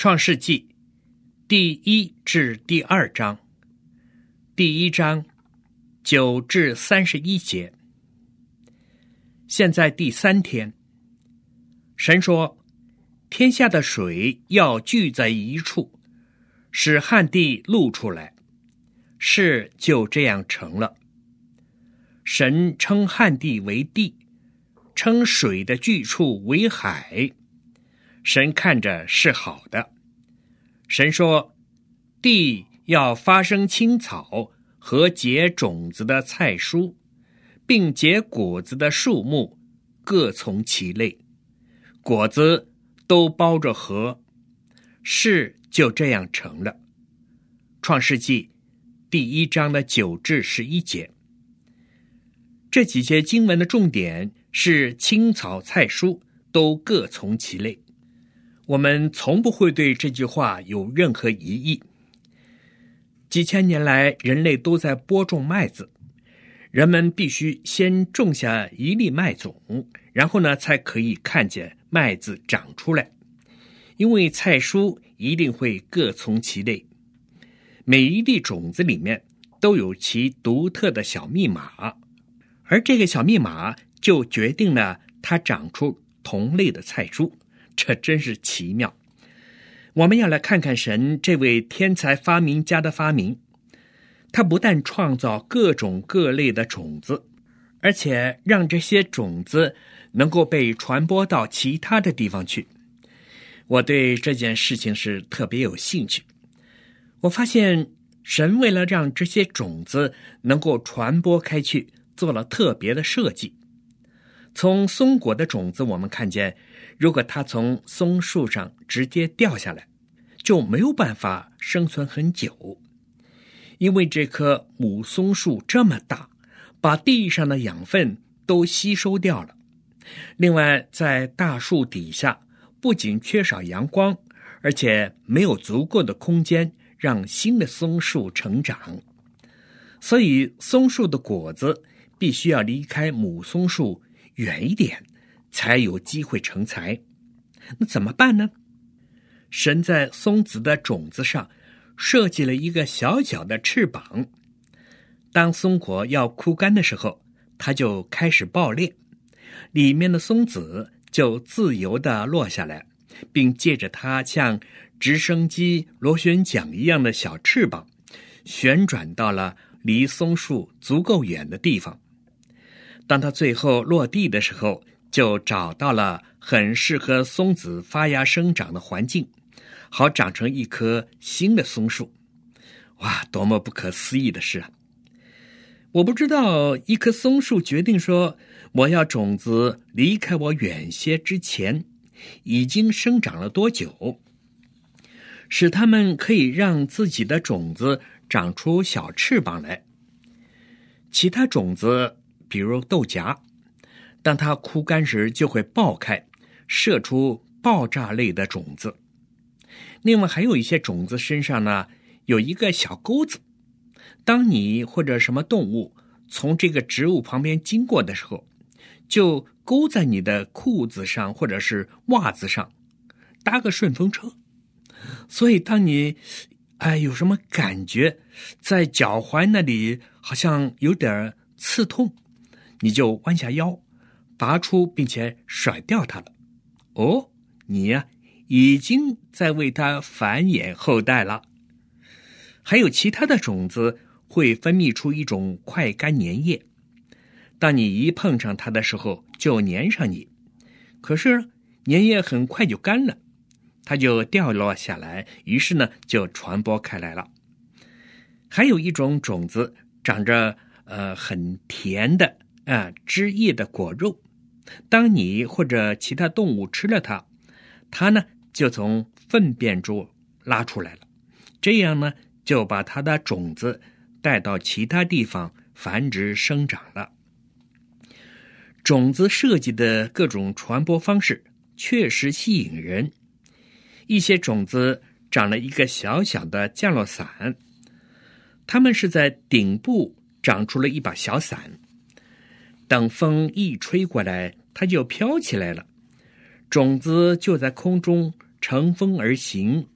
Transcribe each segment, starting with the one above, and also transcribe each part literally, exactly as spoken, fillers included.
创世纪第一至第二章，第一章九至三十一节。现在第三天，神说，天下的水要聚在一处，使旱地露出来，事就这样成了。神称旱地为地，称水的聚处为海。神看着是好的。神说，地要发生青草和结种子的菜蔬，并结果子的树木，各从其类，果子都包着核，事就这样成了。创世纪第一章的九至十一节。这几节经文的重点是青草菜蔬都各从其类。我们从不会对这句话有任何疑义。几千年来，人类都在播种麦子，人们必须先种下一粒麦种，然后呢，才可以看见麦子长出来。因为菜蔬一定会各从其类，每一粒种子里面都有其独特的小密码，而这个小密码就决定了它长出同类的菜蔬。这真是奇妙。我们要来看看神这位天才发明家的发明。他不但创造各种各类的种子，而且让这些种子能够被传播到其他的地方去。我对这件事情是特别有兴趣。我发现神为了让这些种子能够传播开去，做了特别的设计。从松果的种子，我们看见如果它从松树上直接掉下来，就没有办法生存很久，因为这棵母松树这么大，把地上的养分都吸收掉了。另外，在大树底下不仅缺少阳光，而且没有足够的空间让新的松树成长，所以松树的果子必须要离开母松树远一点，才有机会成材。那怎么办呢？神在松子的种子上设计了一个小小的翅膀，当松果要枯干的时候，它就开始爆裂，里面的松子就自由地落下来，并借着它像直升机螺旋桨一样的小翅膀，旋转到了离松树足够远的地方。当它最后落地的时候，就找到了很适合松子发芽生长的环境，好长成一棵新的松树。哇，多么不可思议的事啊！我不知道一棵松树决定说我要种子离开我远些之前，已经生长了多久，使它们可以让自己的种子长出小翅膀来。其他种子比如豆荚，当它枯干时就会爆开，射出爆炸类的种子。另外还有一些种子身上呢，有一个小钩子，当你或者什么动物从这个植物旁边经过的时候，就勾在你的裤子上或者是袜子上，搭个顺风车。所以当你哎有什么感觉，在脚踝那里好像有点刺痛，你就弯下腰，拔出并且甩掉它了。哦，你呀、啊，已经在为它繁衍后代了。还有其他的种子会分泌出一种快干粘液，当你一碰上它的时候，就粘上你。可是粘液很快就干了，它就掉落下来，于是呢就传播开来了。还有一种种子长着呃很甜的啊，汁液的果肉，当你或者其他动物吃了它，它呢就从粪便中拉出来了，这样呢就把它的种子带到其他地方繁殖生长了。种子设计的各种传播方式确实吸引人。一些种子长了一个小小的降落伞，它们是在顶部长出了一把小伞，等风一吹过来，它就飘起来了，种子就在空中乘风而行，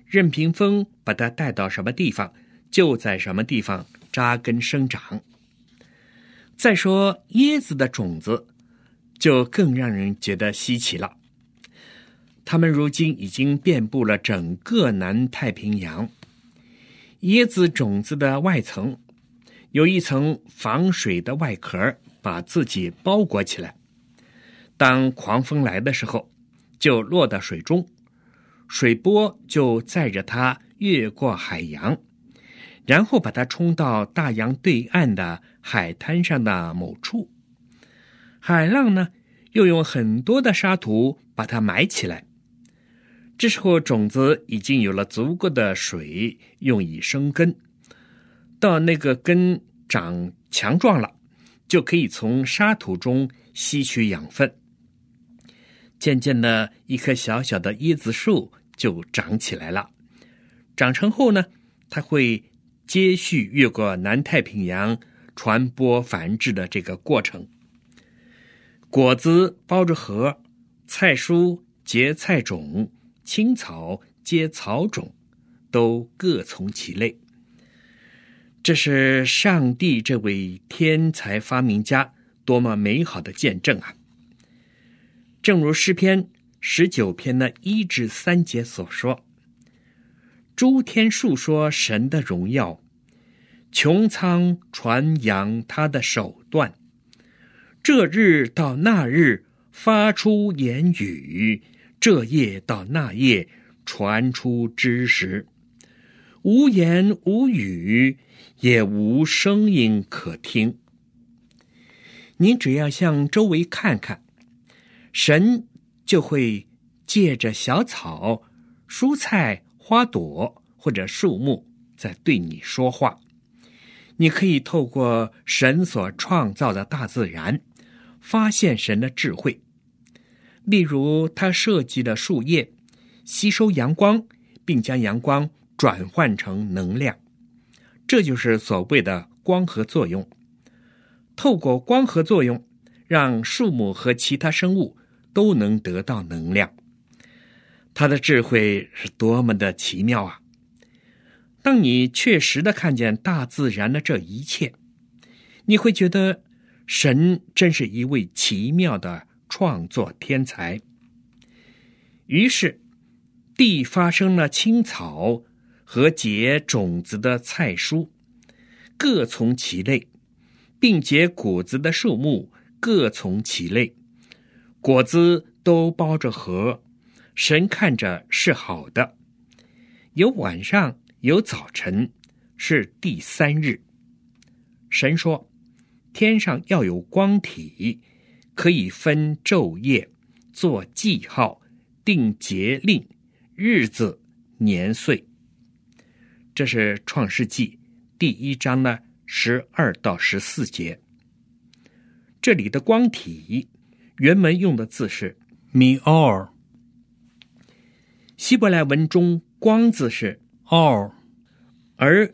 任凭风把它带到什么地方，就在什么地方扎根生长。再说椰子的种子，就更让人觉得稀奇了。它们如今已经遍布了整个南太平洋。椰子种子的外层有一层防水的外壳，把自己包裹起来。当狂风来的时候，就落到水中，水波就载着它越过海洋，然后把它冲到大洋对岸的海滩上的某处。海浪呢，又用很多的沙土把它埋起来。这时候种子已经有了足够的水用以生根，到那个根长强壮了，就可以从沙土中吸取养分。渐渐的，一棵小小的椰子树就长起来了。长成后呢，它会接续越过南太平洋传播繁殖的这个过程。果子包着核，菜蔬结菜种，青草结草种，都各从其类。这是上帝这位天才发明家多么美好的见证啊！正如诗篇十九篇的一至三节所说，诸天述说神的荣耀，穹苍传扬他的手段。这日到那日发出言语，这夜到那夜传出知识。无言无语，也无声音可听。您只要向周围看看，神就会借着小草、蔬菜、花朵或者树木在对你说话。你可以透过神所创造的大自然发现神的智慧。例如，他设计了树叶吸收阳光，并将阳光转换成能量，这就是所谓的光合作用。透过光合作用，让树木和其他生物都能得到能量。他的智慧是多么的奇妙啊！当你确实的看见大自然的这一切，你会觉得神真是一位奇妙的创作天才。于是地发生了青草和结种子的菜蔬，各从其类，并结果子的树木各从其类，果子都包着核，神看着是好的。有晚上，有早晨，是第三日。神说，天上要有光体，可以分昼夜，做记号，定节令，日子，年岁。这是创世纪第一章呢十二到十四节。这里的光体原文用的字是 meor， 希伯来文中光字是 or， 而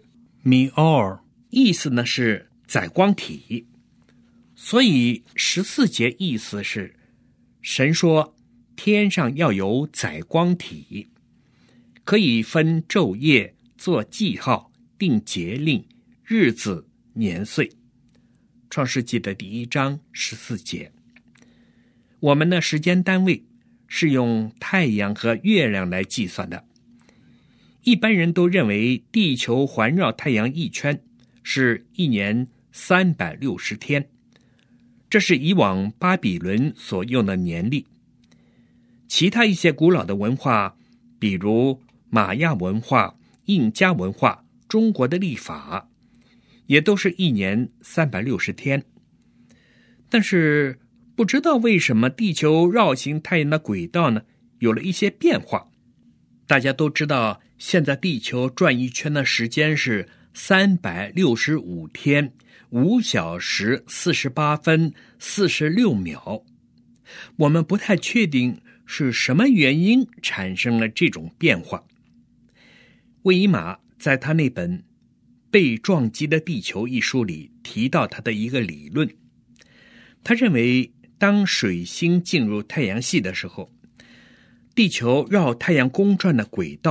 meor 意思呢是载光体。所以十四节意思是，神说天上要有载光体，可以分昼夜，做记号，定节令，日子，年岁。创世纪的第一章十四节。我们的时间单位是用太阳和月亮来计算的。一般人都认为地球环绕太阳一圈是一年三百六十天，这是以往巴比伦所用的年历。其他一些古老的文化，比如玛雅文化、印加文化、中国的历法，也都是一年三百六十天。但是不知道为什么地球绕行太阳的轨道呢有了一些变化。大家都知道，现在地球转一圈的时间是三百六十五天五小时四十八分四十六秒。我们不太确定是什么原因产生了这种变化。魏伊玛在他那本《被撞击的地球》一书里提到他的一个理论。他认为，当水星进入太阳系的时候，地球绕太阳公转的轨道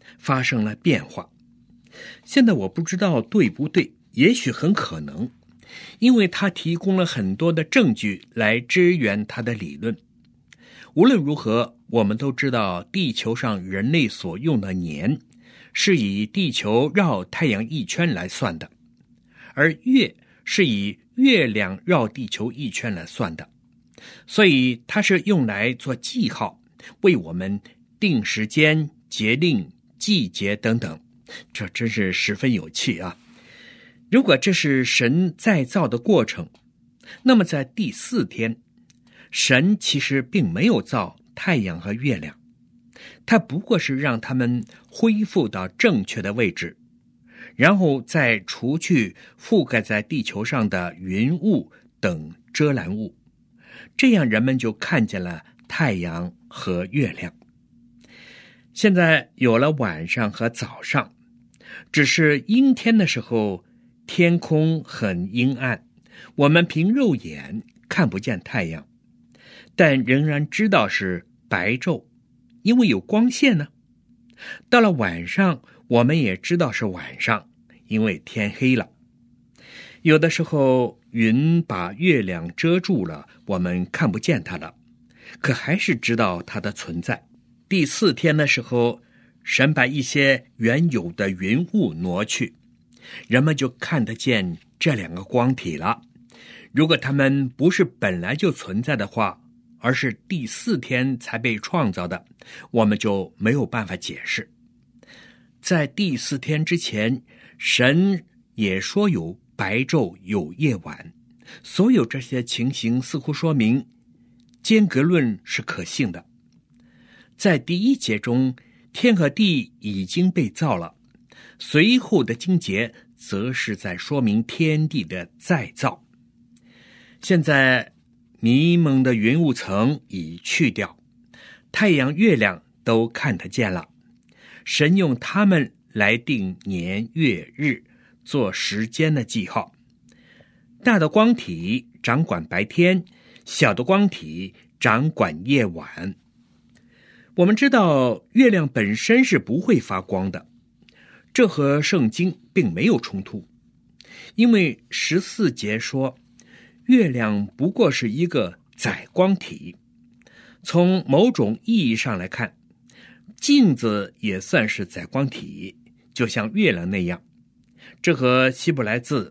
发生了变化。现在我不知道对不对，也许很可能，因为他提供了很多的证据来支援他的理论。无论如何，我们都知道地球上人类所用的年是以地球绕太阳一圈来算的，而月是以月亮绕地球一圈来算的，所以它是用来做记号，为我们定时间、节令、季节等等。这真是十分有趣啊！如果这是神再造的过程，那么在第四天，神其实并没有造太阳和月亮，他不过是让他们恢复到正确的位置，然后再除去覆盖在地球上的云雾等遮拦物，这样人们就看见了太阳和月亮。现在有了晚上和早上，只是阴天的时候，天空很阴暗，我们凭肉眼看不见太阳，但仍然知道是白昼，因为有光线呢。到了晚上，我们也知道是晚上，因为天黑了。有的时候云把月亮遮住了，我们看不见它了，可还是知道它的存在。第四天的时候，神把一些原有的云雾挪去，人们就看得见这两个光体了。如果它们不是本来就存在的话，而是第四天才被创造的，我们就没有办法解释。在第四天之前，神也说有白昼有夜晚，所有这些情形似乎说明间隔论是可信的。在第一节中，天和地已经被造了，随后的经节则是在说明天地的再造。现在迷蒙的云雾层已去掉，太阳月亮都看得见了，神用它们来定年月日，做时间的记号。大的光体掌管白天，小的光体掌管夜晚。我们知道月亮本身是不会发光的，这和圣经并没有冲突，因为十四节说月亮不过是一个载光体。从某种意义上来看，镜子也算是载光体，就像月亮那样。这和希伯来字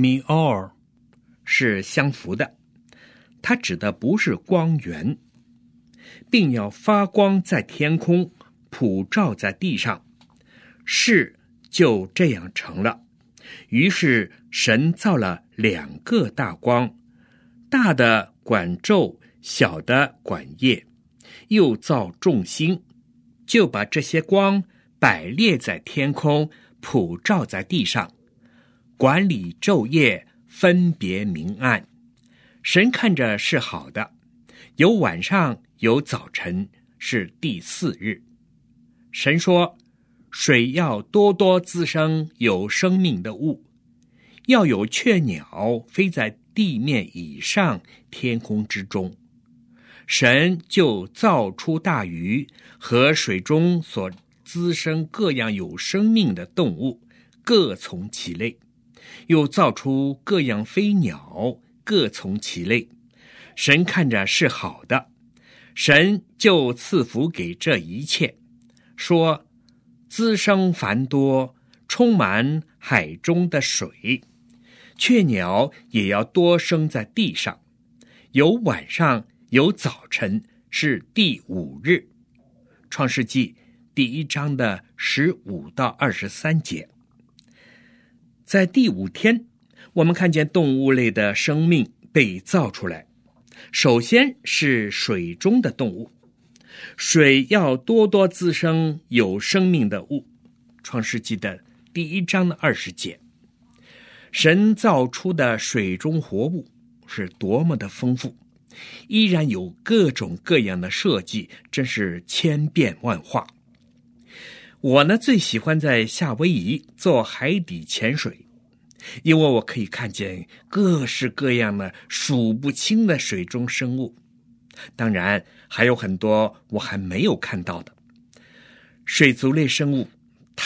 meor 是相符的，它指的不是光源，并要发光在天空，普照在地上。事就这样成了。于是神造了两个大光，大的管昼，小的管夜，又造众星，就把这些光摆列在天空，普照在地上，管理昼夜，分别明暗。神看着是好的，有晚上有早晨，是第四日。神说，水要多多滋生有生命的物，要有雀鸟飞在地面以上，天空之中。神就造出大鱼和水中所滋生各样有生命的动物，各从其类，又造出各样飞鸟，各从其类。神看着是好的，神就赐福给这一切，说滋生繁多，充满海中的水，雀鸟也要多生在地上。有晚上有早晨，是第五日。创世纪第一章的十五到二十三节。在第五天，我们看见动物类的生命被造出来。首先是水中的动物，水要多多滋生有生命的物。创世纪的第一章的二十节。神造出的水中活物是多么的丰富，依然有各种各样的设计，真是千变万化。我呢，最喜欢在夏威夷做海底潜水，因为我可以看见各式各样的数不清的水中生物，当然还有很多我还没有看到的。水族类生物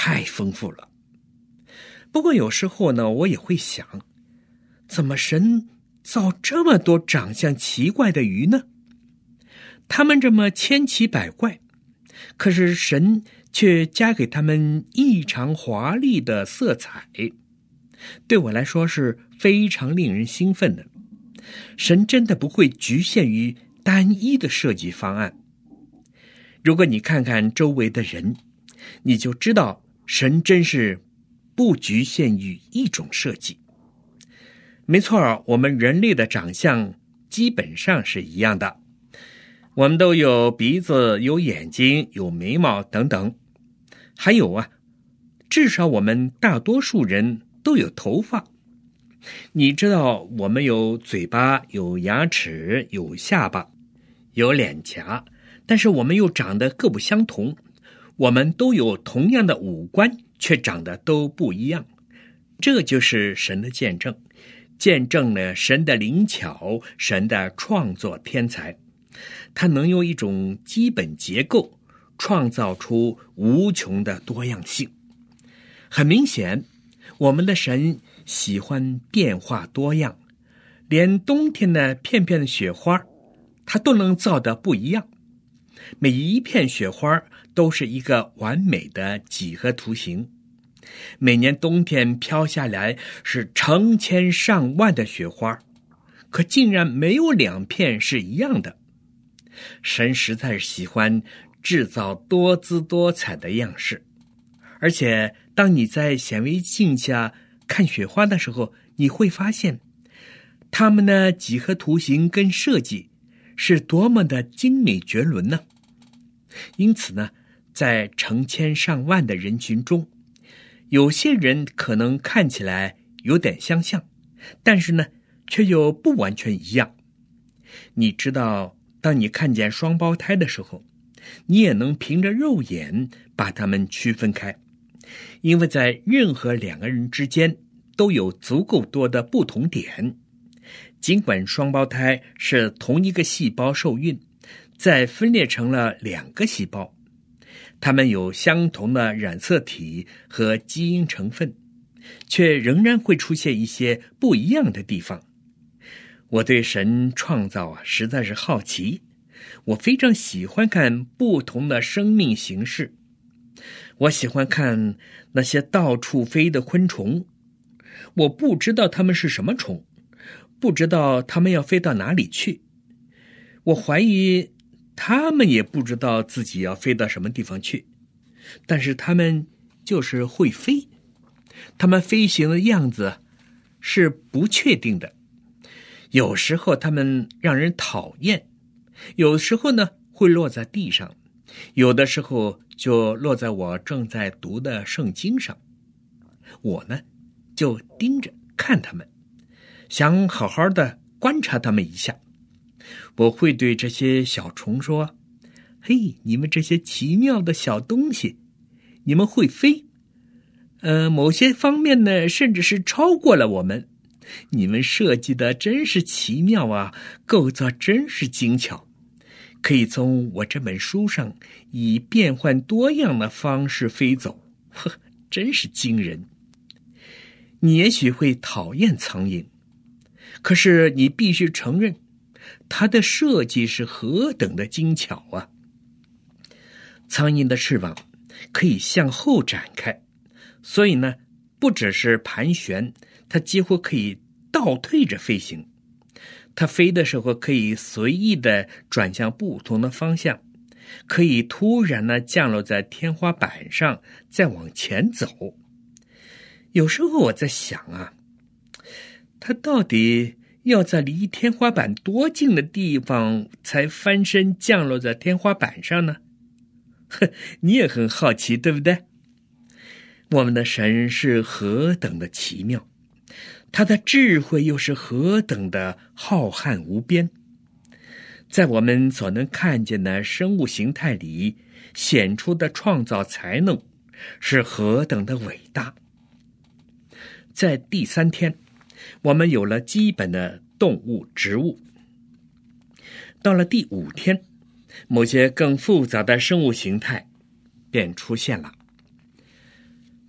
太丰富了。不过有时候呢，我也会想，怎么神造这么多长相奇怪的鱼呢？它们这么千奇百怪，可是神却加给它们异常华丽的色彩，对我来说是非常令人兴奋的。神真的不会局限于单一的设计方案。如果你看看周围的人，你就知道神真是不局限于一种设计。没错，我们人类的长相基本上是一样的，我们都有鼻子、有眼睛、有眉毛等等。还有啊，至少我们大多数人都有头发。你知道我们有嘴巴、有牙齿、有下巴、有脸颊，但是我们又长得各不相同。我们都有同样的五官，却长得都不一样。这就是神的见证，见证了神的灵巧，神的创作天才。他能用一种基本结构创造出无穷的多样性。很明显，我们的神喜欢变化多样，连冬天的片片的雪花他都能造得不一样。每一片雪花都是一个完美的几何图形。每年冬天飘下来是成千上万的雪花，可竟然没有两片是一样的。神实在是喜欢制造多姿多彩的样式，而且当你在显微镜下看雪花的时候，你会发现它们的几何图形跟设计是多么的精美绝伦呢。因此呢，在成千上万的人群中，有些人可能看起来有点相像，但是呢，却又不完全一样。你知道，当你看见双胞胎的时候，你也能凭着肉眼把它们区分开，因为在任何两个人之间都有足够多的不同点。尽管双胞胎是同一个细胞受孕，再分裂成了两个细胞，它们有相同的染色体和基因成分，却仍然会出现一些不一样的地方。我对神创造啊实在是好奇，我非常喜欢看不同的生命形式。我喜欢看那些到处飞的昆虫，我不知道它们是什么虫，不知道它们要飞到哪里去。我怀疑它们也不知道自己要飞到什么地方去，但是它们就是会飞。它们飞行的样子是不确定的，有时候它们让人讨厌，有时候呢会落在地上，有的时候就落在我正在读的圣经上。我呢就盯着看它们，想好好的观察它们一下。我会对这些小虫说，嘿，你们这些奇妙的小东西，你们会飞，呃，某些方面呢甚至是超过了我们。你们设计的真是奇妙啊，构造真是精巧，可以从我这本书上以变换多样的方式飞走，呵，真是惊人。你也许会讨厌苍蝇，可是你必须承认它的设计是何等的精巧啊！苍蝇的翅膀可以向后展开，所以呢，不只是盘旋，它几乎可以倒退着飞行。它飞的时候可以随意地转向不同的方向，可以突然地降落在天花板上，再往前走。有时候我在想啊，它到底要在离天花板多近的地方才翻身降落在天花板上呢？呵，你也很好奇，对不对？我们的神是何等的奇妙，他的智慧又是何等的浩瀚无边。在我们所能看见的生物形态里显出的创造才能是何等的伟大。在第三天，我们有了基本的动物、植物。到了第五天，某些更复杂的生物形态便出现了。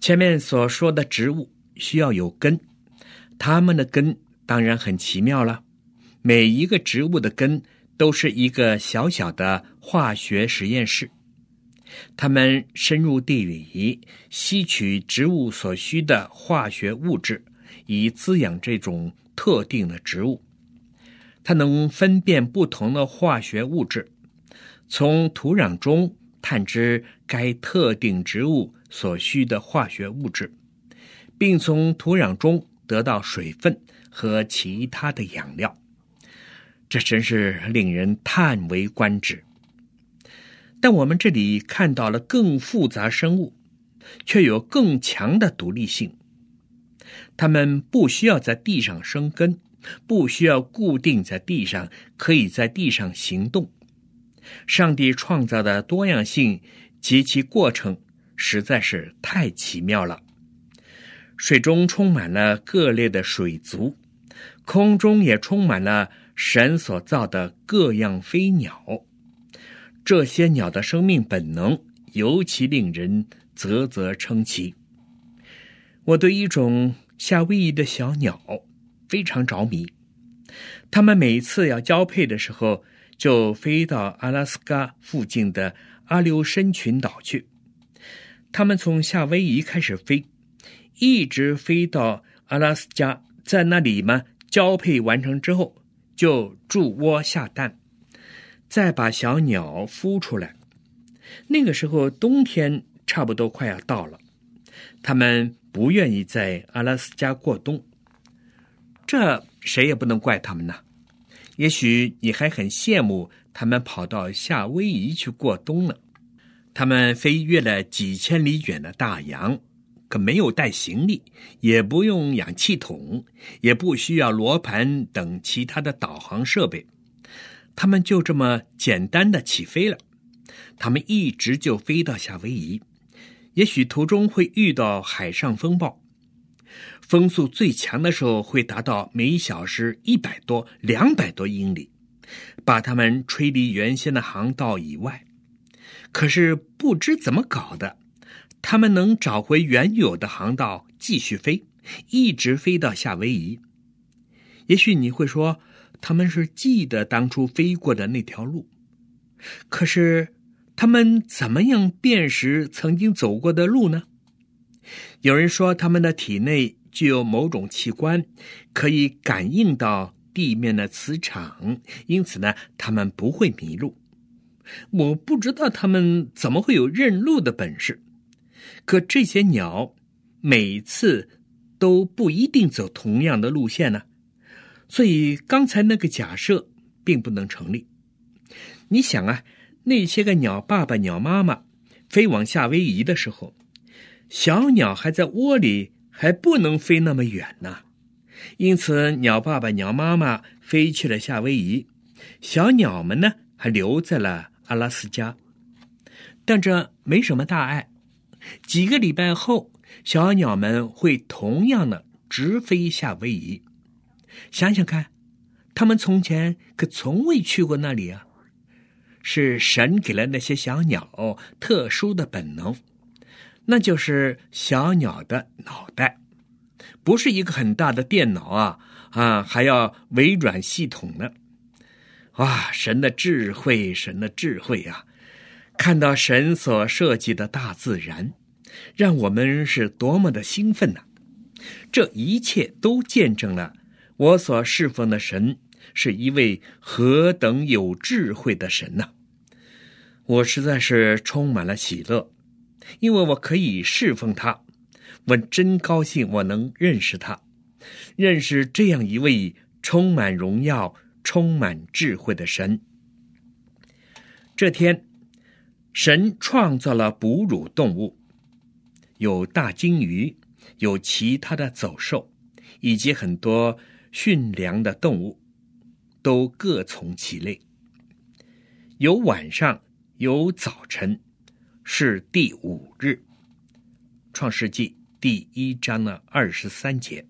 前面所说的植物需要有根，它们的根当然很奇妙了。每一个植物的根都是一个小小的化学实验室，它们深入地里，吸取植物所需的化学物质，以滋养这种特定的植物。它能分辨不同的化学物质，从土壤中探知该特定植物所需的化学物质，并从土壤中得到水分和其他的养料。这真是令人叹为观止。但我们这里看到了更复杂生物，却有更强的独立性。它们不需要在地上生根，不需要固定在地上，可以在地上行动。上帝创造的多样性及其过程实在是太奇妙了。水中充满了各类的水族，空中也充满了神所造的各样飞鸟。这些鸟的生命本能尤其令人啧啧称奇。我对一种夏威夷的小鸟非常着迷，它们每次要交配的时候，就飞到阿拉斯加附近的阿留申群岛去。它们从夏威夷开始飞，一直飞到阿拉斯加，在那里嘛，交配完成之后，就筑窝下蛋，再把小鸟孵出来。那个时候冬天差不多快要到了，它们不愿意在阿拉斯加过冬，这谁也不能怪他们呢。也许你还很羡慕他们跑到夏威夷去过冬呢。他们飞越了几千里远的大洋，可没有带行李，也不用氧气筒，也不需要罗盘等其他的导航设备。他们就这么简单的起飞了。他们一直就飞到夏威夷，也许途中会遇到海上风暴，风速最强的时候会达到每小时一百多、两百多英里，把他们吹离原先的航道以外。可是不知怎么搞的，他们能找回原有的航道，继续飞，一直飞到夏威夷。也许你会说，他们是记得当初飞过的那条路，可是他们怎么样辨识曾经走过的路呢？有人说他们的体内具有某种器官，可以感应到地面的磁场，因此呢，他们不会迷路。我不知道他们怎么会有认路的本事，可这些鸟每次都不一定走同样的路线呢，所以刚才那个假设并不能成立。你想啊，那些个鸟爸爸鸟妈妈飞往夏威夷的时候，小鸟还在窝里，还不能飞那么远呢。因此鸟爸爸鸟妈妈飞去了夏威夷，小鸟们呢还留在了阿拉斯加。但这没什么大碍，几个礼拜后，小鸟们会同样的直飞夏威夷。想想看，他们从前可从未去过那里啊。是神给了那些小鸟特殊的本能，那就是小鸟的脑袋，不是一个很大的电脑啊啊，还要微软系统呢。哇，神的智慧，神的智慧啊！看到神所设计的大自然，让我们是多么的兴奋啊！这一切都见证了我所侍奉的神是一位何等有智慧的神呐、啊！我实在是充满了喜乐，因为我可以侍奉他。我真高兴我能认识他，认识这样一位充满荣耀、充满智慧的神。这天，神创造了哺乳动物，有大鲸鱼，有其他的走兽，以及很多驯良的动物，都各从其类。有晚上，有早晨，是第五日。创世纪第一章的二十三节。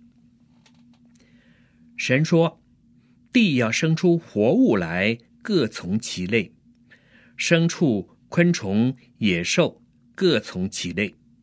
神说，地要生出活物来，各从其类，牲畜、昆虫、野兽各从其类，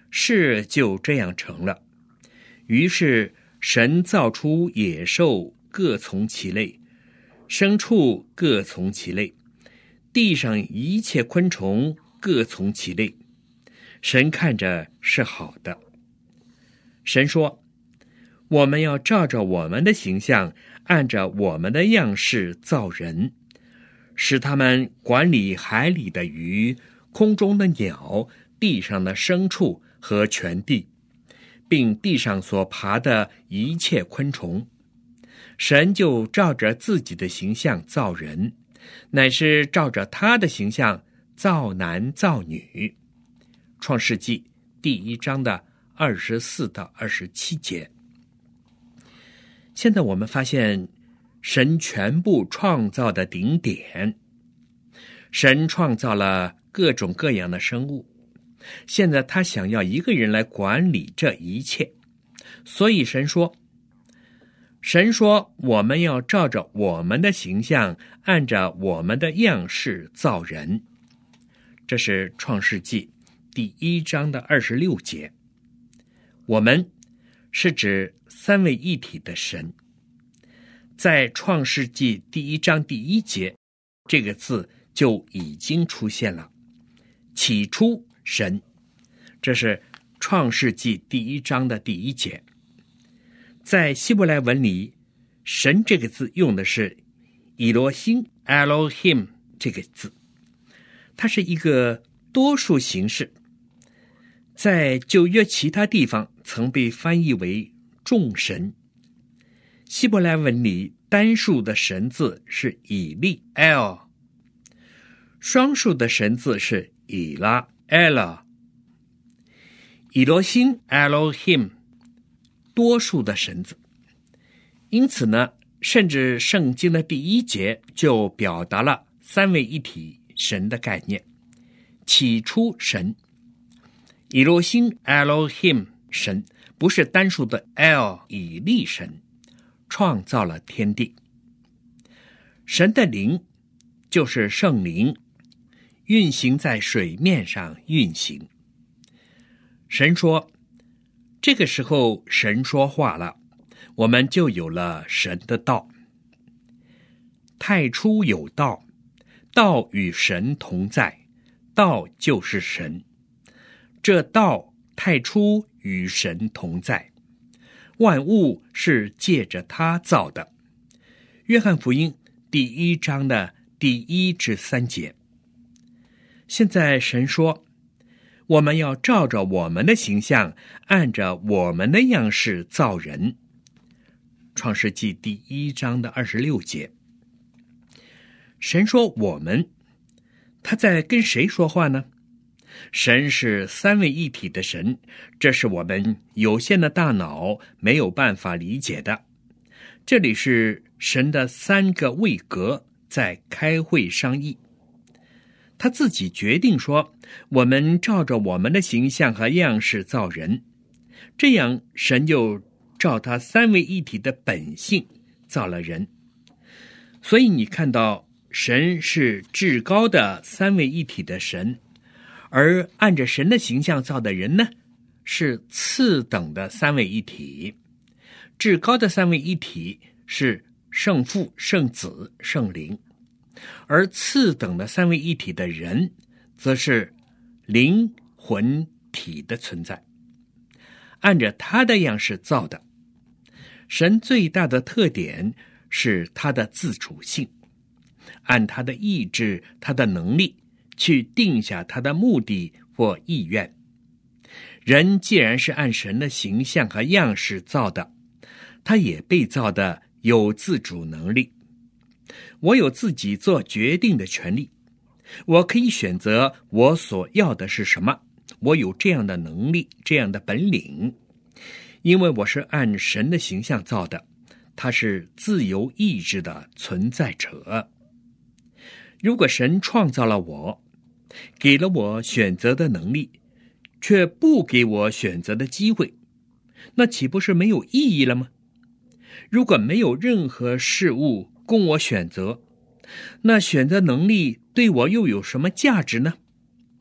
事就这样成了。于是神造出野兽各从其类，牲畜各从其类，地上一切昆虫各从其类。神看着是好的。神说，我们要照着我们的形象，按着我们的样式造人，使他们管理海里的鱼、空中的鸟、地上的牲畜和全地，并地上所爬的一切昆虫。神就照着自己的形象造人，乃是照着他的形象造男造女。创世纪第一章的二十四到二十七节。现在我们发现神全部创造的顶点。神创造了各种各样的生物，现在他想要一个人来管理这一切。所以神说，神说我们要照着我们的形象，按着我们的样式造人。这是创世纪第一章的二十六节。我们是指三位一体的神。在创世纪第一章第一节，这个字就已经出现了。起初神，这是创世纪第一章的第一节。在希伯来文里，神这个字用的是以罗星 Elohim 这个字，它是一个多数形式，在旧约其他地方曾被翻译为众神。希伯来文里单数的神字是以利 El， 双数的神字是以拉 Ella。 以罗星 Elohim 多数的神字。因此呢，甚至圣经的第一节就表达了三位一体神的概念。起初神，以罗星 Elohim 神，不是单数的 El 以利神，创造了天地。神的灵就是圣灵，运行在水面上运行。神说，这个时候神说话了，我们就有了神的道。太初有道，道与神同在，道就是神。这道太初与神同在，万物是借着他造的。约翰福音第一章的第一至三节。现在神说，我们要照着我们的形象，按着我们的样式造人。创世纪第一章的二十六节。神说我们，他在跟谁说话呢？神是三位一体的神，这是我们有限的大脑没有办法理解的。这里是神的三个位格在开会商议。他自己决定说，我们照着我们的形象和样式造人，这样神就照他三位一体的本性造了人。所以你看到神是至高的三位一体的神，而按着神的形象造的人呢，是次等的三位一体。至高的三位一体是圣父、圣子、圣灵，而次等的三位一体的人则是灵魂体的存在，按着他的样式造的。神最大的特点是他的自主性，按他的意志、他的能力去定下他的目的或意愿。人既然是按神的形象和样式造的，他也被造的有自主能力。我有自己做决定的权利，我可以选择我所要的是什么，我有这样的能力，这样的本领。因为我是按神的形象造的，他是自由意志的存在者。如果神创造了我，给了我选择的能力，却不给我选择的机会，那岂不是没有意义了吗？如果没有任何事物供我选择，那选择能力对我又有什么价值呢？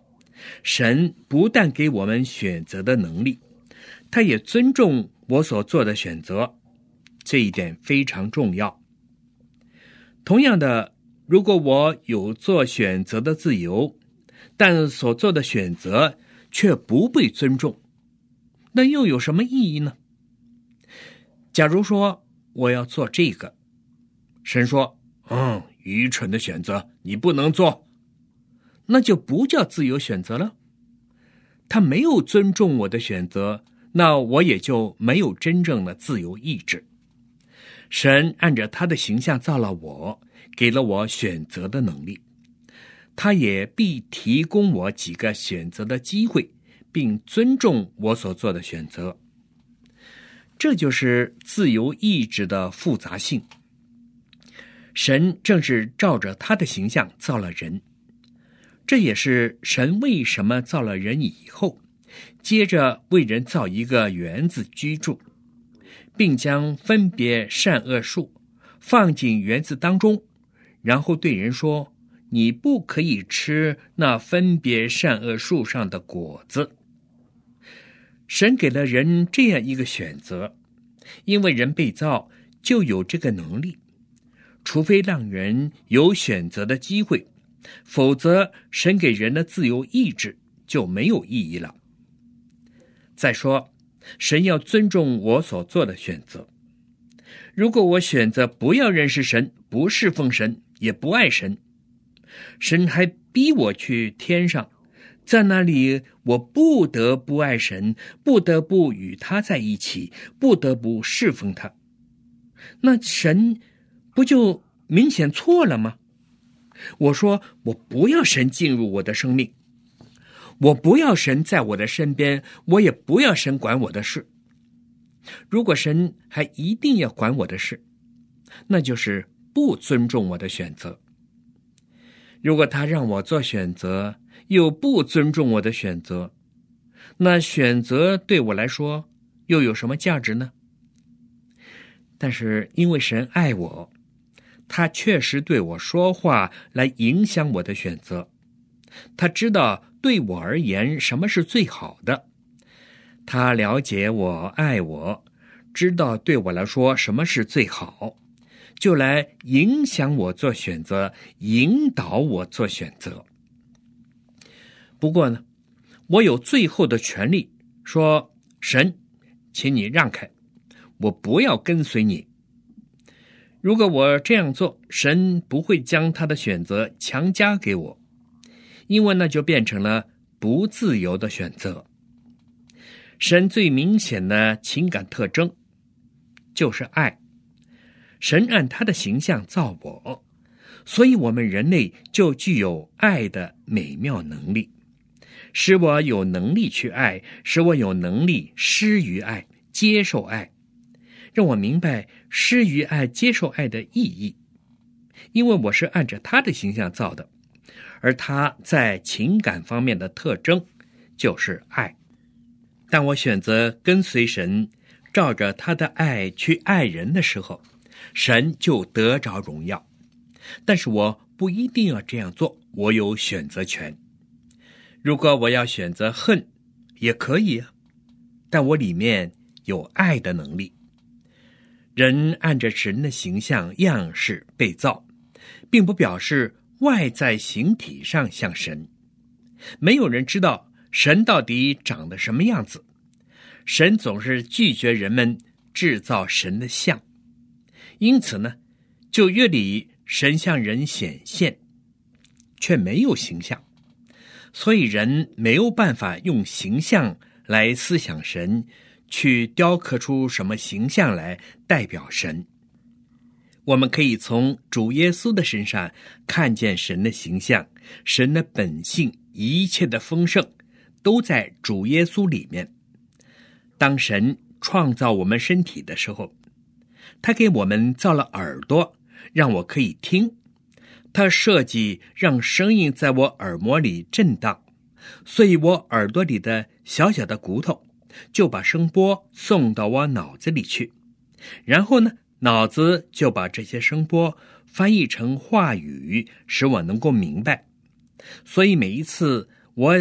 神不但给我们选择的能力，他也尊重我所做的选择，这一点非常重要。同样的，如果我有做选择的自由，但所做的选择却不被尊重，那又有什么意义呢？假如说我要做这个，神说，嗯，愚蠢的选择，你不能做，那就不叫自由选择了。他没有尊重我的选择，那我也就没有真正的自由意志。神按着他的形象造了我，给了我选择的能力，他也必提供我几个选择的机会，并尊重我所做的选择。这就是自由意志的复杂性。神正是照着他的形象造了人，这也是神为什么造了人以后，接着为人造一个园子居住，并将分别善恶树放进园子当中，然后对人说，你不可以吃那分别善恶树上的果子。神给了人这样一个选择，因为人被造就有这个能力，除非让人有选择的机会，否则神给人的自由意志就没有意义了。再说，神要尊重我所做的选择。如果我选择不要认识神，不侍奉神，也不爱神，神还逼我去天上，在那里我不得不爱神，不得不与他在一起，不得不侍奉他，那神不就明显错了吗？我说我不要神进入我的生命，我不要神在我的身边，我也不要神管我的事。如果神还一定要管我的事，那就是不尊重我的选择。如果他让我做选择，又不尊重我的选择，那选择对我来说又有什么价值呢？但是因为神爱我，他确实对我说话来影响我的选择，他知道对我而言什么是最好的，他了解我，爱我，知道对我来说什么是最好，就来影响我做选择，引导我做选择。不过呢，我有最后的权利说，神，请你让开，我不要跟随你。如果我这样做，神不会将他的选择强加给我，因为那就变成了不自由的选择。神最明显的情感特征就是爱，神按他的形象造我，所以我们人类就具有爱的美妙能力，使我有能力去爱，使我有能力施于爱，接受爱，让我明白施于爱，接受爱的意义。因为我是按着他的形象造的，而他在情感方面的特征就是爱。当我选择跟随神，照着他的爱去爱人的时候，神就得着荣耀。但是我不一定要这样做，我有选择权。如果我要选择恨，也可以啊，但我里面有爱的能力。人按着神的形象样式被造，并不表示外在形体上像神。没有人知道神到底长得什么样子，神总是拒绝人们制造神的像，因此呢，旧约里神向人显现，却没有形象，所以人没有办法用形象来思想神，去雕刻出什么形象来代表神。我们可以从主耶稣的身上看见神的形象，神的本性，一切的丰盛都在主耶稣里面。当神创造我们身体的时候，他给我们造了耳朵，让我可以听，他设计让声音在我耳膜里震荡，所以我耳朵里的小小的骨头就把声波送到我脑子里去，然后呢，脑子就把这些声波翻译成话语，使我能够明白。所以每一次我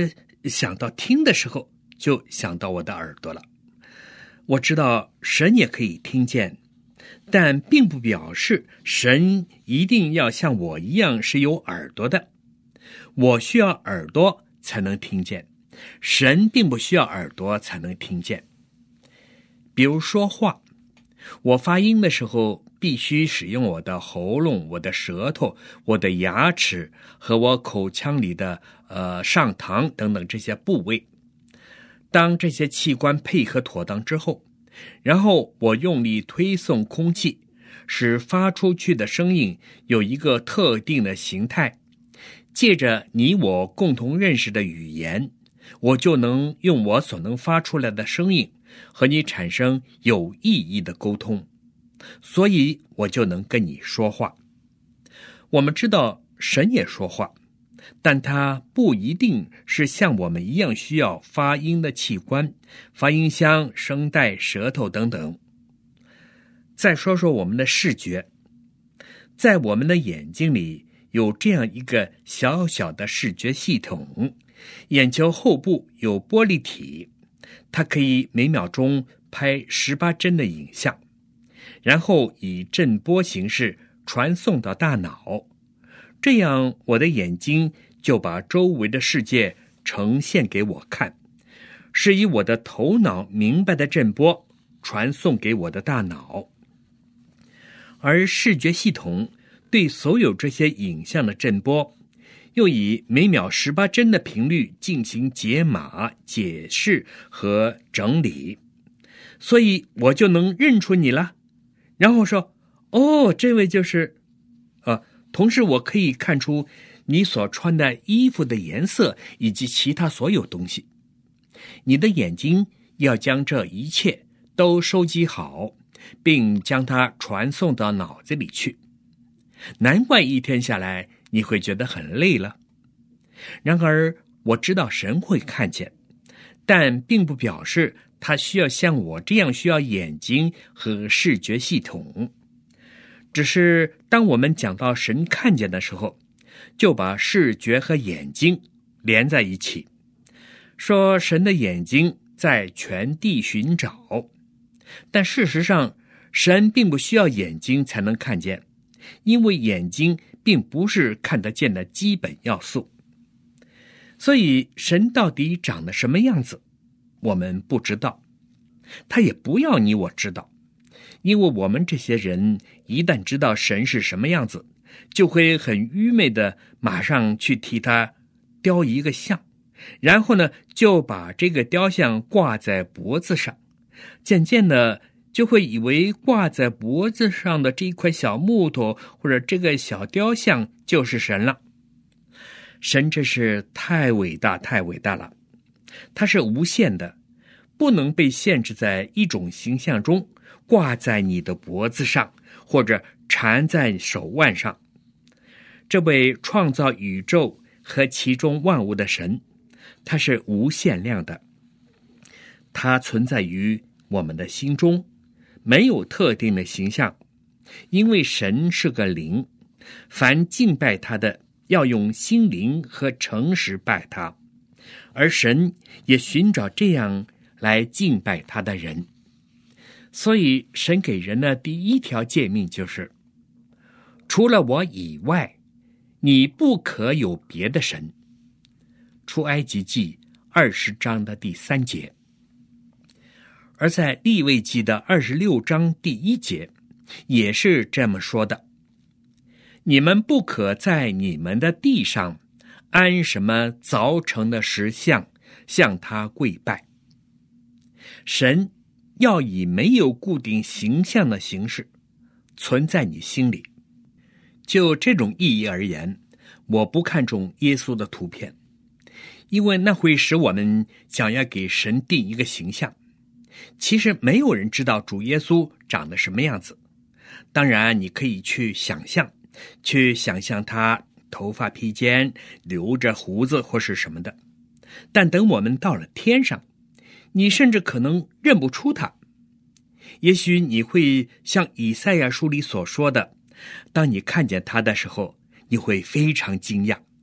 想到听的时候，就想到我的耳朵了。我知道神也可以听见，但并不表示神一定要像我一样是有耳朵的。我需要耳朵才能听见，神并不需要耳朵才能听见。比如说话，我发音的时候必须使用我的喉咙、我的舌头、我的牙齿和我口腔里的呃上膛等等这些部位。当这些器官配合妥当之后，然后我用力推送空气，使发出去的声音有一个特定的形态，借着你我共同认识的语言，我就能用我所能发出来的声音和你产生有意义的沟通，所以我就能跟你说话。我们知道神也说话，但他不一定是像我们一样需要发音的器官，发音箱、声带、舌头等等。再说说我们的视觉，在我们的眼睛里有这样一个小小的视觉系统，眼球后部有玻璃体，它可以每秒钟拍十八帧的影像，然后以震波形式传送到大脑，这样我的眼睛就把周围的世界呈现给我看，是以我的头脑明白的震波传送给我的大脑。而视觉系统对所有这些影像的震波，又以每秒十八帧的频率进行解码、解释和整理，所以我就能认出你了，然后说，哦，这位就是啊，同时我可以看出你所穿的衣服的颜色以及其他所有东西。你的眼睛要将这一切都收集好，并将它传送到脑子里去。难怪一天下来你会觉得很累了。然而我知道神会看见，但并不表示他需要像我这样需要眼睛和视觉系统。只是当我们讲到神看见的时候，就把视觉和眼睛连在一起，说神的眼睛在全地寻找。但事实上，神并不需要眼睛才能看见，因为眼睛并不是看得见的基本要素。所以神到底长得什么样子，我们不知道，他也不要你我知道，因为我们这些人一旦知道神是什么样子，就会很愚昧的马上去替他雕一个像，然后呢就把这个雕像挂在脖子上，渐渐的就会以为挂在脖子上的这一块小木头或者这个小雕像就是神了。神真是太伟大太伟大了，它是无限的，不能被限制在一种形象中，挂在你的脖子上或者缠在手腕上。这位创造宇宙和其中万物的神，他是无限量的，他存在于我们的心中，没有特定的形象，因为神是个灵，凡敬拜他的要用心灵和诚实拜他，而神也寻找这样来敬拜他的人。所以神给人的第一条诫命就是，除了我以外，你不可有别的神。出埃及记二十章的第三节。而在利未记的二十六章第一节也是这么说的，你们不可在你们的地上安什么凿成的石像，向他跪拜。神要以没有固定形象的形式存在你心里。就这种意义而言，我不看重耶稣的图片，因为那会使我们想要给神定一个形象。其实没有人知道主耶稣长得什么样子，当然你可以去想象，去想象他头发披肩，留着胡子或是什么的。但等我们到了天上，你甚至可能认不出他。也许你会像以赛亚书里所说的，当你看见他的时候，你会非常惊讶，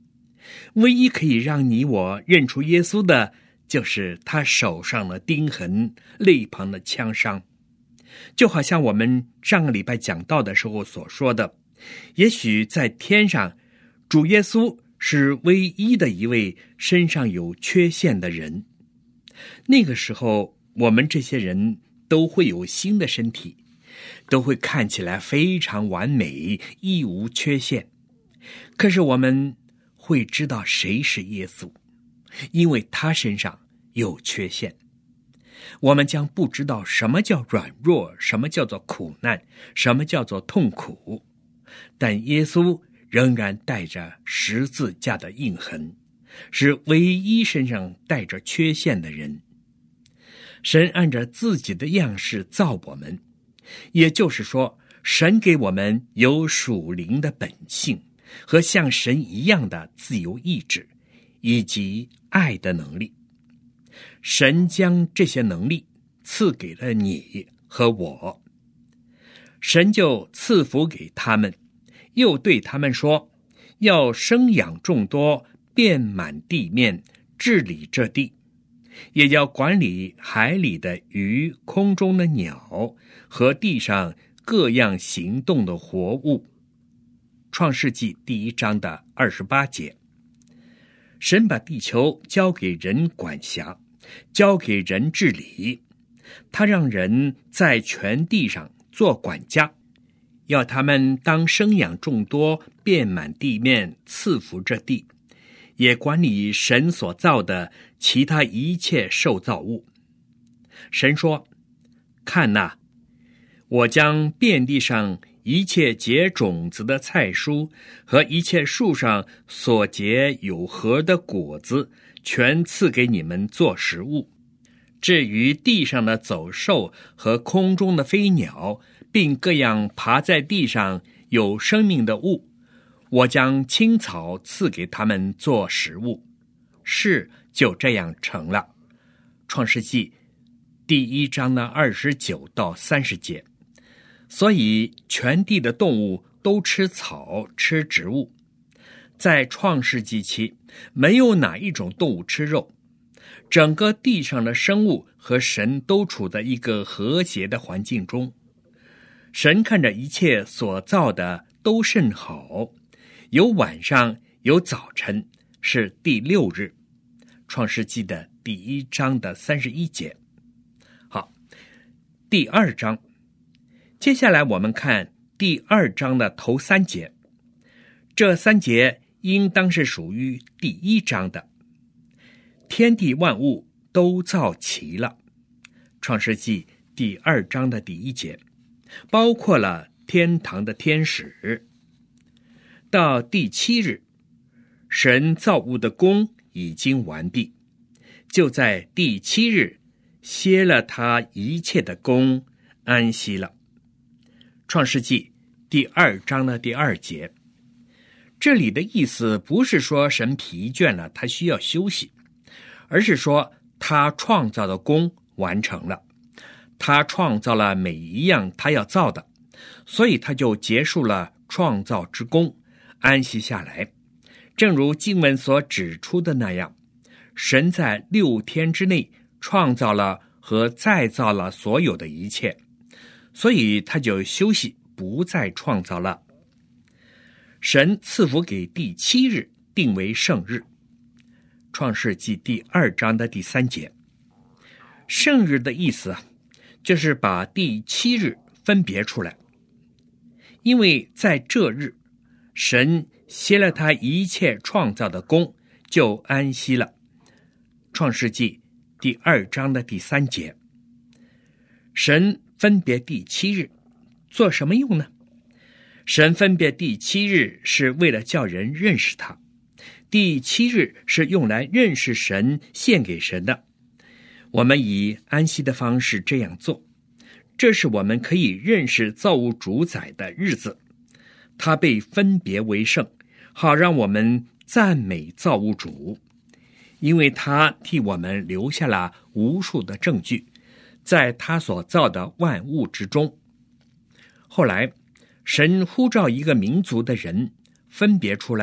唯一可以让你我认出耶稣的，就是他手上的钉痕、肋旁的枪伤。就好像我们上个礼拜讲到的时候所说的，也许在天上，主耶稣是唯一的一位身上有缺陷的人。那个时候，我们这些人都会有新的身体，都会看起来非常完美，一无缺陷。可是我们会知道谁是耶稣，因为他身上有缺陷。我们将不知道什么叫软弱，什么叫做苦难，什么叫做痛苦，但耶稣仍然带着十字架的印痕，是唯一身上带着缺陷的人。神按照自己的样式造我们，也就是说，神给我们有属灵的本性和像神一样的自由意志，以及爱的能力。神将这些能力赐给了你和我，神就赐福给他们，又对他们说，要生养众多，遍满地面，治理这地，也要管理海里的鱼、空中的鸟和地上各样行动的活物。创世纪第一章的二十八节。神把地球交给人管辖，交给人治理，他让人在全地上做管家，要他们当生养众多，遍满地面，赐福这地，也管理神所造的其他一切受造物。神说，看哪，我将遍地上一切结种子的菜蔬和一切树上所结有核的果子，全赐给你们做食物。至于地上的走兽和空中的飞鸟，并各样爬在地上有生命的物，我将青草赐给他们做食物。事就这样成了。创世纪第一章的二十九到三十节。所以全地的动物都吃草，吃植物。在创世纪期，没有哪一种动物吃肉。整个地上的生物和神都处在一个和谐的环境中。神看着一切所造的都甚好，有晚上，有早晨，是第六日。创世纪的第一章的三十一节。好，第二章。接下来我们看第二章的头三节，这三节应当是属于第一章的。天地万物都造齐了，创世纪第二章的第一节，包括了天堂的天使。到第七日，神造物的工已经完毕，就在第七日歇了他一切的工，安息了。创世纪第二章的第二节，这里的意思不是说神疲倦了，他需要休息，而是说他创造的工完成了，他创造了每一样他要造的，所以他就结束了创造之工，安息下来。正如经文所指出的那样，神在六天之内创造了和再造了所有的一切，所以他就休息，不再创造了。神赐福给第七日，定为圣日。创世纪第二章的第三节。圣日的意思就是把第七日分别出来，因为在这日，神歇了他一切创造的工，就安息了。创世纪第二章的第三节。神分别第七日做什么用呢？神分别第七日是为了叫人认识他，第七日是用来认识神，献给神的。我们以安息的方式这样做，这是我们可以认识造物主宰的日子，他被分别为圣，好让我们赞美造物主，因为他替我们留下了无数的证据，在他所造的万物之中。后来神呼召一个民族的人分别出来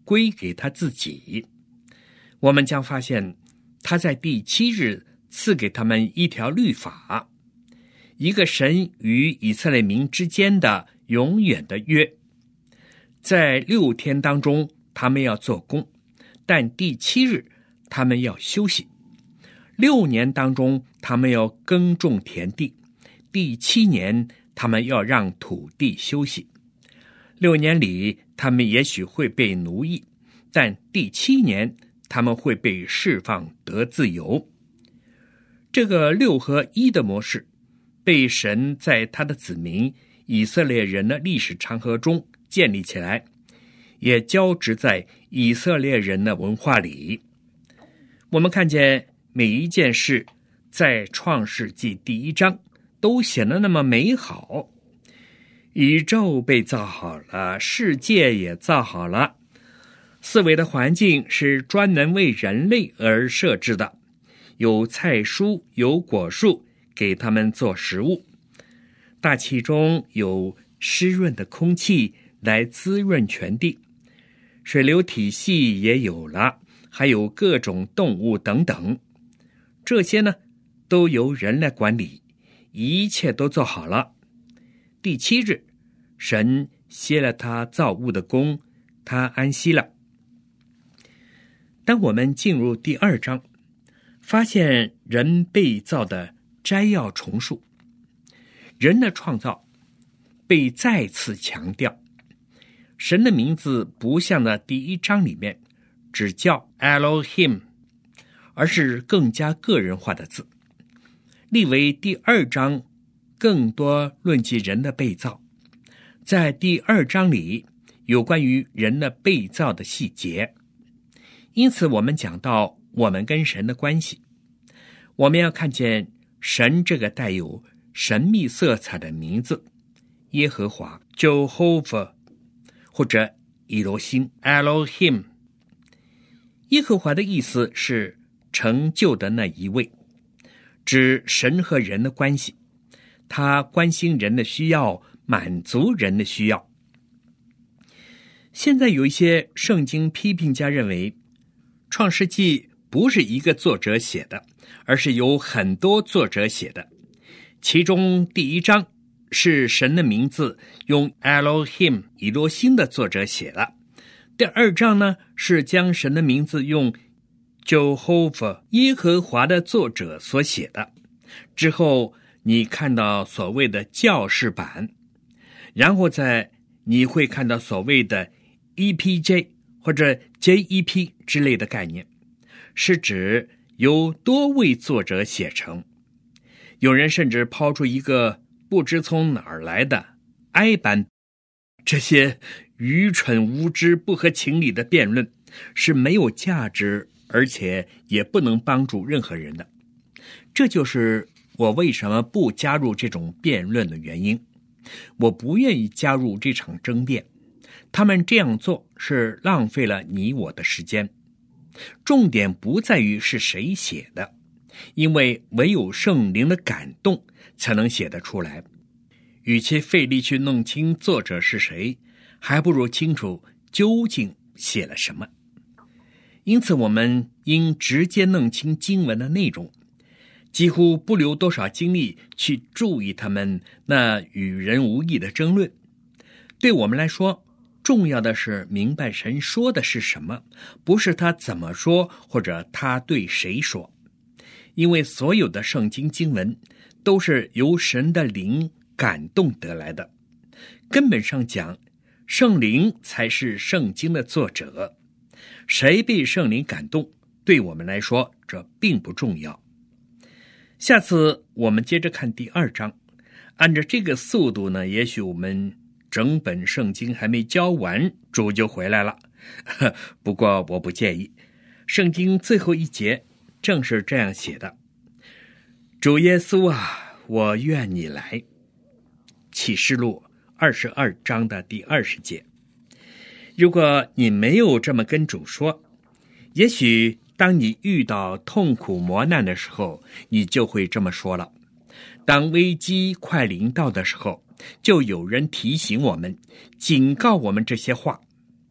归给他自己。我们将发现他在第七日赐给他们一条律法，一个神与以色列民之间的永远的约。在六天当中他们要做工，但第七日他们要休息。六年当中他们要耕种田地，第七年他们要让土地休息。六年里他们也许会被奴役，但第七年他们会被释放得自由。这个六合一的模式被神在他的子民以色列人的历史长河中建立起来，也交织在以色列人的文化里。我们看见每一件事在创世纪第一章都显得那么美好，宇宙被造好了，世界也造好了，四维的环境是专门为人类而设置的，有菜蔬，有果树，给他们做食物。大气中有湿润的空气来滋润全地，水流体系也有了，还有各种动物等等。这些呢，都由人来管理，一切都做好了。第七日，神歇了他造物的功，他安息了。当我们进入第二章，发现人被造的摘要重述，人的创造被再次强调。神的名字不像那第一章里面只叫 Elohim， 而是更加个人化的字。利为第二章更多论及人的被造，在第二章里有关于人的被造的细节。因此我们讲到我们跟神的关系，我们要看见神这个带有神秘色彩的名字，耶和华 Jehovah 或者以罗星 Elohim。 耶和华的意思是成就的那一位，指神和人的关系，他关心人的需要，满足人的需要。现在有一些圣经批评家认为创世纪不是一个作者写的，而是有很多作者写的。其中第一章是神的名字用 Elohim 以罗星的作者写的，第二章呢是将神的名字用 Jehovah 耶和华的作者所写的。之后你看到所谓的教士版，然后再你会看到所谓的 E P J 或者 J E P 之类的概念，是指由多位作者写成。有人甚至抛出一个不知从哪儿来的 I 版。这些愚蠢无知不合情理的辩论是没有价值，而且也不能帮助任何人的。这就是我为什么不加入这种辩论的原因。我不愿意加入这场争辩，他们这样做是浪费了你我的时间。重点不在于是谁写的，因为唯有圣灵的感动才能写得出来。与其费力去弄清作者是谁，还不如清楚究竟写了什么。因此我们应直接弄清经文的内容，几乎不留多少精力去注意他们那与人无益的争论。对我们来说，重要的是明白神说的是什么，不是他怎么说或者他对谁说。因为所有的圣经经文都是由神的灵感动得来的，根本上讲，圣灵才是圣经的作者。谁被圣灵感动，对我们来说这并不重要。下次我们接着看第二章，按照这个速度呢，也许我们整本圣经还没教完，主就回来了。不过我不介意，圣经最后一节正是这样写的：主耶稣啊，我愿你来。启示录二十二章的第二十节。如果你没有这么跟主说，也许当你遇到痛苦磨难的时候，你就会这么说了。当危机快临到的时候，就有人提醒我们，警告我们这些话。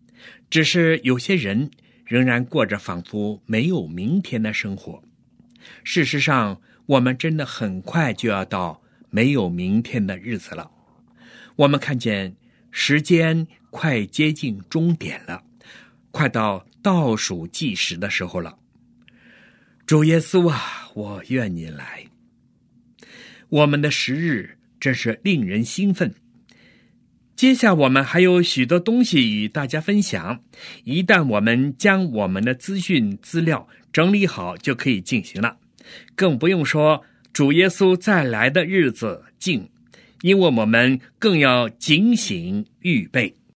只是有些人仍然过着仿佛没有明天的生活。事实上，我们真的很快就要到没有明天的日子了。我们看见时间快接近终点了，快到倒数计时的时候了。主耶稣啊，我愿你来。我们的时日真是令人兴奋。接下我们还有许多东西与大家分享，一旦我们将我们的资讯资料整理好，就可以进行了。更不用说主耶稣再来的日子近，因为我们更要警醒预备。